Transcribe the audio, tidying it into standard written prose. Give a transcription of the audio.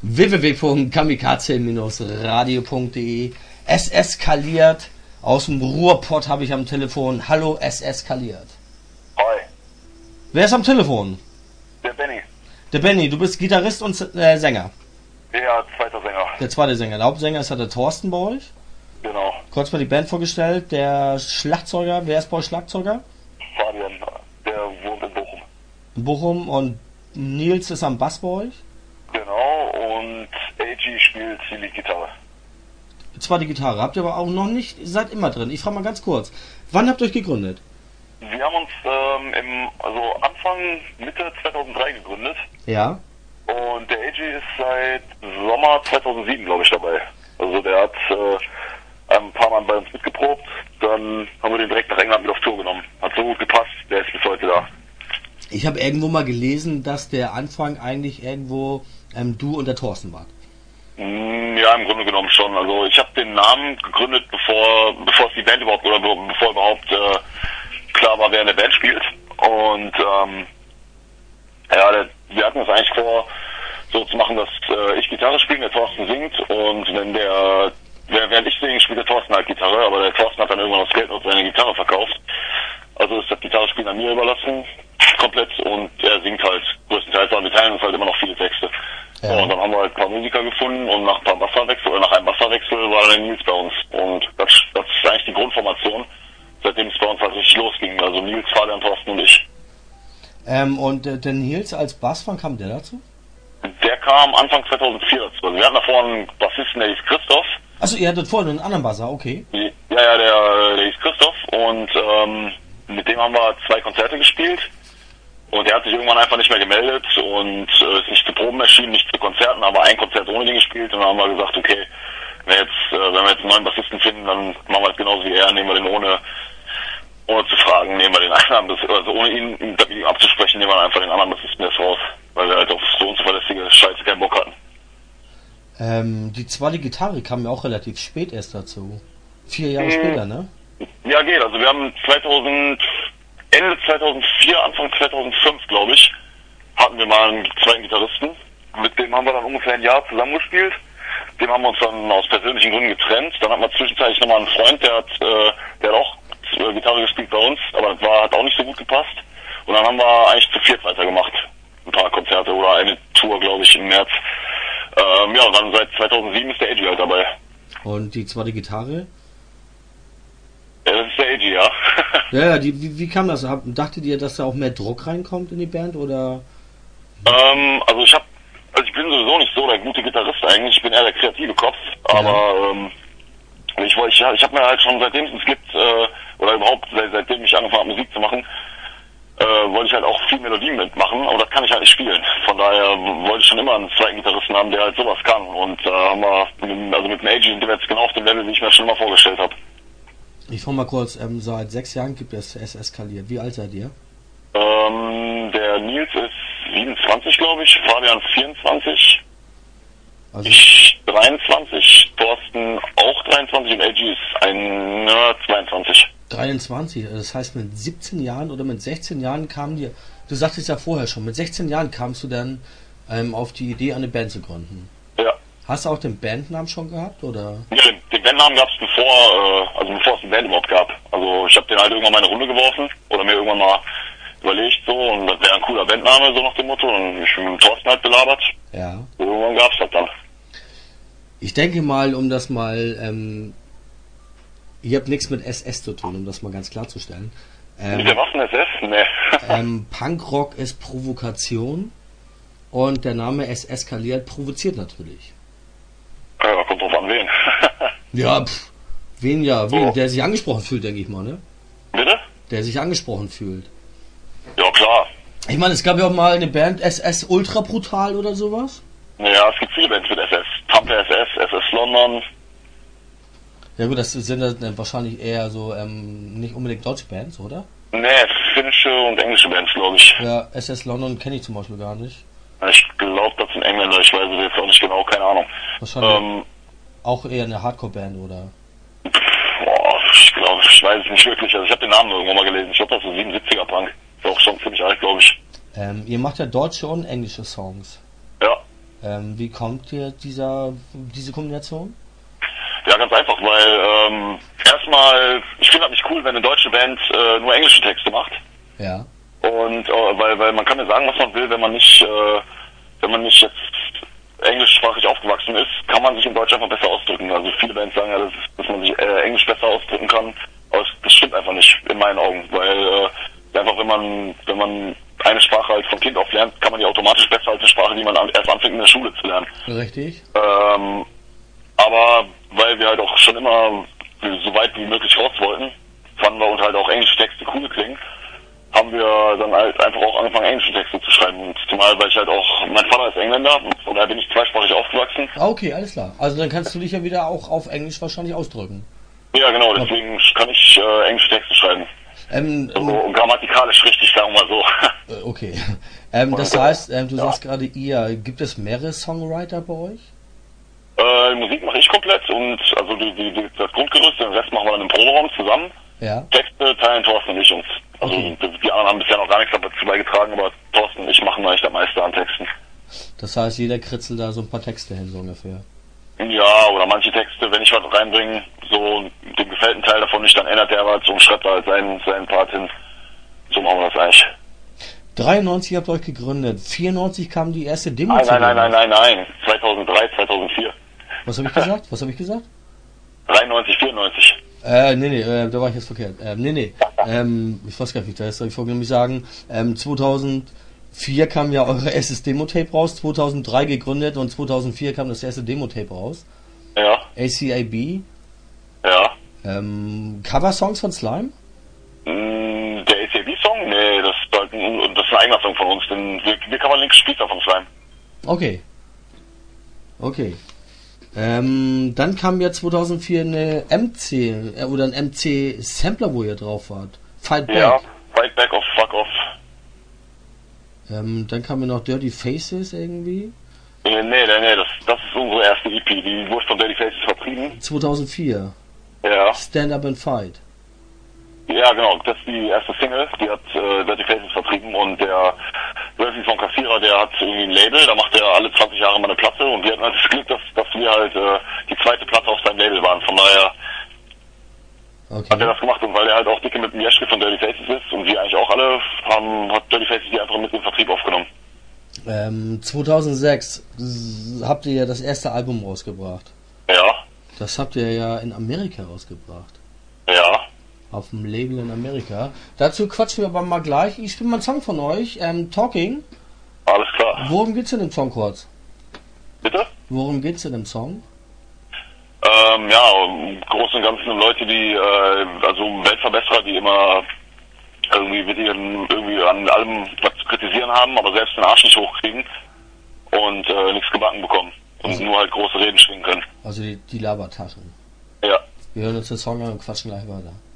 www.kamikaze-radio.de. Es eskaliert. Aus dem Ruhrpott habe ich am Telefon. Hallo, es eskaliert. Hi. Wer ist am Telefon? Der Benny. Der Benny, du bist Gitarrist und Sänger. Ja, zweiter Sänger. Der zweite Sänger. Der Hauptsänger ist ja der Thorsten bei euch. Genau. Kurz mal die Band vorgestellt. Der Schlagzeuger, wer ist bei euch Schlagzeuger? Fabian, der wohnt in Bochum. In Bochum. Und Nils ist am Bass bei euch. Genau, und AG spielt die Leadgitarre. Zwar die Gitarre, habt ihr aber auch noch nicht, ihr seid immer drin. Ich frage mal ganz kurz, wann habt ihr euch gegründet? Wir haben uns Anfang, Mitte 2003 gegründet. Ja. Und der AG ist seit Sommer 2007, glaube ich, dabei. Also der hat ein paar Mal bei uns mitgeprobt, dann haben wir den direkt nach England mit auf Tour genommen. Hat so gut gepasst, der ist bis heute da. Ich habe irgendwo mal gelesen, dass der Anfang eigentlich irgendwo du und der Thorsten wart. Ja, im Grunde genommen schon. Also ich habe den Namen gegründet, bevor es die Band überhaupt klar war, wer in der Band spielt. Und wir hatten es eigentlich vor, so zu machen, dass ich Gitarre spiele, der Thorsten singt, und während ich singe, spielt der Thorsten halt Gitarre, aber der Thorsten hat dann irgendwann das Geld auf seine Gitarre verkauft. Also ist das Gitarrespielen an mir überlassen, komplett, und er singt halt größtenteils, aber wir teilen uns halt immer noch viele Texte. Ja. So, und dann haben wir halt ein paar Musiker gefunden, und nach einem Basswechsel war dann der Nils bei uns. Und das ist eigentlich die Grundformation, seitdem es bei uns halt richtig losging. Also Nils, Fabian, Thorsten und ich. Und der Nils als Bass, wann kam der dazu? Der kam Anfang 2004 dazu. Also wir hatten davor einen Bassisten, der hieß Christoph. Achso, ihr hattet vorhin einen anderen Basser, okay. Ja, der hieß Christoph, und mit dem haben wir 2 Konzerte gespielt. Und er hat sich irgendwann einfach nicht mehr gemeldet und ist nicht zu Proben erschienen, nicht zu Konzerten, aber ein Konzert ohne den gespielt. Und dann haben wir gesagt, okay, wenn wir jetzt einen neuen Bassisten finden, dann machen wir es genauso wie er, nehmen wir den ohne zu fragen, nehmen wir den anderen, also ohne ihn mit ihm abzusprechen, nehmen wir einfach den anderen Bassisten jetzt raus, weil wir halt auf so unzuverlässige Scheiße keinen Bock hatten. Die zweite Gitarre kam ja auch relativ spät erst dazu. 4 Jahre später, ne? Ja, geht. Also wir haben Ende 2004, Anfang 2005, glaube ich, hatten wir mal einen zweiten Gitarristen. Mit dem haben wir dann ungefähr ein Jahr zusammengespielt. Dem haben wir uns dann aus persönlichen Gründen getrennt. Dann hatten wir zwischenzeitlich nochmal einen Freund, der hat auch Gitarre gespielt bei uns, aber hat auch nicht so gut gepasst. Und dann haben wir eigentlich zu 4 weitergemacht. Ein paar Konzerte oder eine Tour, glaube ich, im März. Und dann seit 2007 ist der AG halt dabei. Und die zweite Gitarre? Ja, das ist der AG, ja. Ja, wie kam das? Dachtet ihr, dass da auch mehr Druck reinkommt in die Band, oder? Ich bin sowieso nicht so der gute Gitarrist eigentlich, ich bin eher der kreative Kopf, ja. Aber ich habe mir halt schon seitdem es gibt, oder überhaupt seitdem ich angefangen habe Musik zu machen, wollte ich halt auch viel Melodien mitmachen, aber das kann ich halt nicht spielen. Von daher wollte ich schon immer einen zweiten Gitarristen haben, der halt sowas kann, und haben wir, mit dem AG sind wir jetzt genau auf dem Level, wie ich mir schon mal vorgestellt habe. Ich frage mal kurz, seit 6 Jahren gibt es eskaliert. Wie alt seid ihr? Der Nils ist 27, glaube ich, Fabian 24, also ich 23, Thorsten auch 23 und AG ist 22. 23, das heißt mit 17 Jahren oder mit 16 Jahren kam dir, du sagtest ja vorher schon, mit 16 Jahren kamst du dann auf die Idee, eine Band zu gründen. Ja. Hast du auch den Bandnamen schon gehabt, oder? Ja, den Bandnamen gab es bevor es eine Band überhaupt gab. Also ich habe den halt irgendwann mal in eine Runde geworfen oder mir irgendwann mal überlegt so, und das wäre ein cooler Bandname, so nach dem Motto, und ich bin mit dem Thorsten halt belabert. Ja. Und irgendwann gab's das dann. Ich denke mal, um das mal, ihr habt nichts mit SS zu tun, um das mal ganz klarzustellen. Mit der Waffen-SS? Nee. Punkrock ist Provokation, und der Name Es eskaliert provoziert natürlich. Ja, kommt drauf an, wen. Ja, wen, So. Der sich angesprochen fühlt, denke ich mal, ne? Bitte? Der sich angesprochen fühlt. Ja, klar. Ich meine, es gab ja auch mal eine Band, SS Ultra Brutal oder sowas. Ja, es gibt viele Bands mit SS. Pampe SS, SS London. Ja gut, das sind dann wahrscheinlich eher so, nicht unbedingt deutsche Bands, oder? Nee, finnische und englische Bands, glaube ich. Ja, SS London kenne ich zum Beispiel gar nicht. Ich glaube, das sind Engländer, ich weiß es jetzt auch nicht genau, keine Ahnung. Wahrscheinlich auch eher eine Hardcore-Band, oder? Ich weiß es nicht wirklich. Also ich habe den Namen irgendwo mal gelesen. Ich glaube, das ist 77er Punk. Ist auch schon ziemlich alt, glaube ich. Ihr macht ja deutsche und englische Songs. Ja. Wie kommt dir diese Kombination? Ja, ganz einfach, weil erstmal, ich finde das nicht cool, wenn eine deutsche Band nur englische Texte macht. Ja. Und weil man kann ja sagen, was man will, wenn man nicht jetzt englischsprachig aufgewachsen ist, kann man sich in Deutsch einfach besser ausdrücken. Also viele Bands sagen ja, dass man sich Englisch besser ausdrücken kann, aber das stimmt einfach nicht in meinen Augen, weil einfach wenn man eine Sprache halt von Kind auf lernt, kann man die automatisch besser als eine Sprache, die man erst anfängt in der Schule zu lernen. Richtig. Aber weil wir halt auch schon immer so weit wie möglich raus wollten, fanden wir uns halt auch englische Texte cool klingen, haben wir dann halt einfach auch angefangen, englische Texte zu schreiben. Und zumal, weil ich halt auch, mein Vater ist Engländer und da bin ich zweisprachig aufgewachsen. Ah, okay, alles klar. Also dann kannst du dich ja wieder auch auf Englisch wahrscheinlich ausdrücken. Ja, genau, deswegen kann ich englische Texte schreiben. Und grammatikalisch richtig, sagen wir mal so. Okay. Das heißt, du sagst gerade ihr, gibt es mehrere Songwriter bei euch? Die Musik mache ich komplett und also das Grundgerüst, den Rest machen wir dann im Proberaum zusammen. Ja. Texte teilen Thorsten und ich uns. Also Okay. Die anderen haben bisher noch gar nichts dazu beigetragen, aber Thorsten und ich machen eigentlich am meisten an Texten. Das heißt, jeder kritzelt da so ein paar Texte hin, so ungefähr. Ja, oder manche Texte, wenn ich was reinbringe, so dem gefällt ein Teil davon nicht, dann ändert der was und schreibt da halt seinen Part hin. So machen wir das eigentlich. 93 habt ihr euch gegründet, 94 kam die erste Demo. Nein. 2003, 2004. Was habe ich gesagt? Was habe ich gesagt? 93, 94. Da war ich jetzt verkehrt. Ich weiß gar nicht, da soll ich nämlich sagen, 2004 kam ja eure erstes Demo-Tape raus, 2003 gegründet und 2004 kam das erste Demo-Tape raus. Ja. ACAB. Ja. Cover-Songs von Slime? Der ACAB-Song? Nee, das ist ein eigener Song von uns, denn wir covern Links Spießer von Slime. Okay. Dann kam ja 2004 eine MC oder ein MC-Sampler, wo ihr drauf wart. Fight Back. Ja, Fight Back of Fuck Off. Dann kam ja noch Dirty Faces irgendwie. Nee, das ist unsere erste EP. Die wurde von Dirty Faces vertrieben. 2004. Ja. Stand Up and Fight. Ja, genau. Das ist die erste Single. Die hat Dirty Faces vertrieben und der Ralphie von Kassierer, der hat irgendwie ein Label. Da macht er alle 20 Jahre mal eine Platte und wir hatten halt das Glück, dass wir halt die zweite Platte auf seinem Label waren. Von daher hat er das gemacht und weil er halt auch dicke mit dem Jeschke von Dirty Faces ist und wir eigentlich auch alle, hat Dirty Faces die einfach mit in den Vertrieb aufgenommen. 2006 habt ihr ja das erste Album rausgebracht. Ja. Das habt ihr ja in Amerika rausgebracht. Ja. Auf dem Label in Amerika. Dazu quatschen wir aber mal gleich. Ich spiele mal einen Song von euch, Talking. Alles klar. Worum geht's in dem Song kurz? Bitte? Worum geht's in dem Song? Im Großen und Ganzen um Leute, die, also Weltverbesserer, die immer irgendwie an allem was zu kritisieren haben, aber selbst den Arsch nicht hochkriegen und nichts gebacken bekommen und nur halt große Reden schwingen können. Also die Labertaschen. Ja. Wir hören uns den Song an und quatschen gleich weiter.